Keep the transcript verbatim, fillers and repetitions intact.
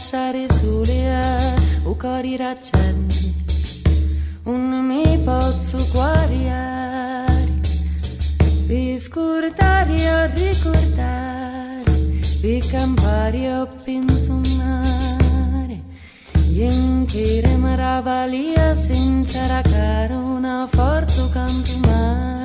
lasciare sole o cori raccenti, un mi posso guariare, per scordare o ricordare, per campare o pensare, in che remera valia senza racare una forza canto mare.